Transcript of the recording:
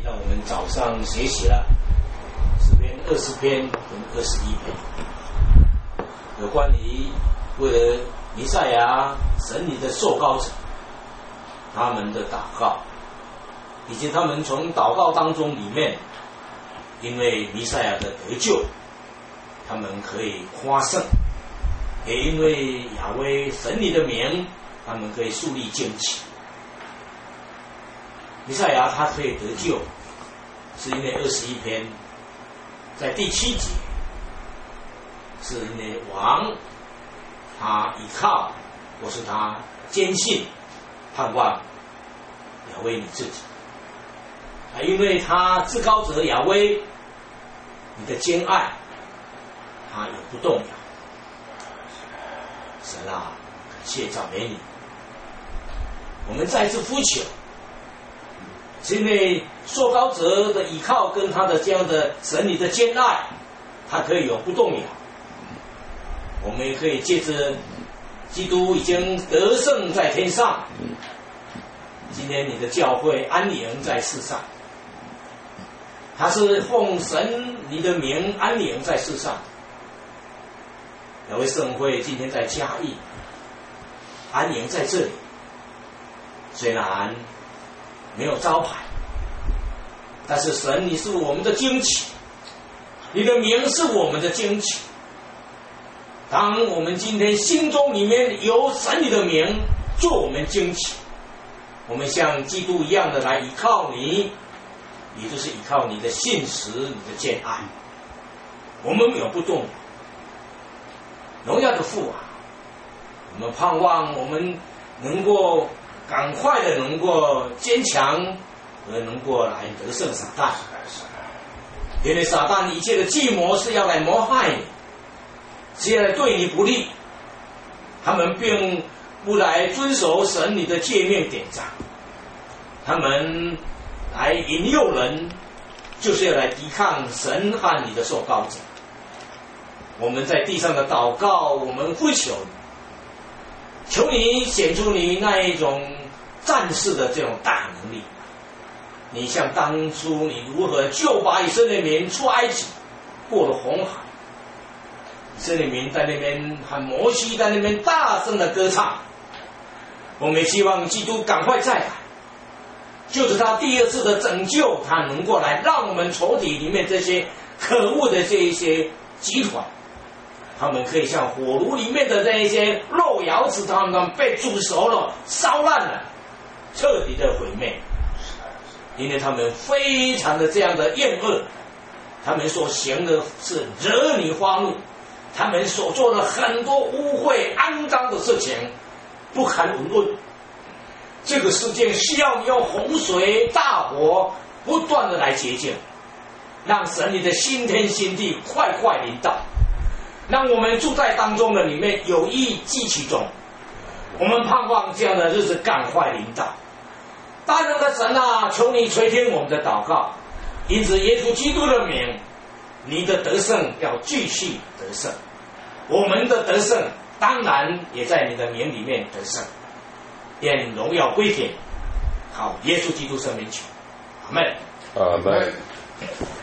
提到我们早上学习了诗篇20篇跟21篇，有关于为了弥赛亚神里的受膏者他们的祷告，以及他们从祷告当中里面，因为弥赛亚的得救，他们可以夸胜，也因为亚威神里的名，他们可以树立旌旗。弥赛亚他可以得救，是因为21篇在第7节，是因为王他依靠或是他坚信盼望亚威你自己，因为他至高者亚威你的坚爱他也不动摇。神啊，感谢赞美你，我们再次呼求，是因为受膏者的依靠跟他的这样的神里的坚爱，他可以永不动摇。我们也可以借着基督已经得胜在天上，今天你的教会安宁在世上，他是奉神你的名安宁在世上。亚威圣会今天在嘉义安宁在这里，虽然没有招牌，但是神你是我们的旌旗，你的名是我们的旌旗。当我们今天心中里面有神你的名做我们旌旗，我们像基督一样的来依靠你，也就是依靠你的信实，你的坚爱，我们永不动摇。荣耀的父啊，我们盼望我们能够赶快的能够坚强，而能够来得胜撒旦。因为撒旦一切的计谋是要来谋害你，是要来对你不利，他们并不来遵守神你的诫命典章，他们来引诱人，就是要来抵抗神和你的受膏者。我们在地上的祷告，我们呼求你，求你显出你那一种战士的这种大能力。你像当初你如何救拔以色列民出埃及，过了红海，以色列民在那边和摩西在那边大声的歌唱。我们也希望基督赶快再来，就是他第二次的拯救，他能够来让我们仇敌里面这些可恶的这一些集团，他们可以像火炉里面的这一些肉窑子，他们被煮熟了烧烂了，彻底的毁灭。因为他们非常的这样的厌恶，他们所行的是惹你发怒，他们所做的很多污秽肮脏的事情不堪闻论。这个世界需要你用洪水大火不断的来洁净，让神你的新天新地快快临到，让我们住在当中的里面有意记其中。我们盼望这样的日子赶快临到。大能的神啊，求你垂听我们的祷告，因此耶稣基督的名，你的得胜要继续得胜，我们的得胜当然也在你的名里面得胜。愿荣耀归给好耶稣基督圣名求，阿们。 阿们。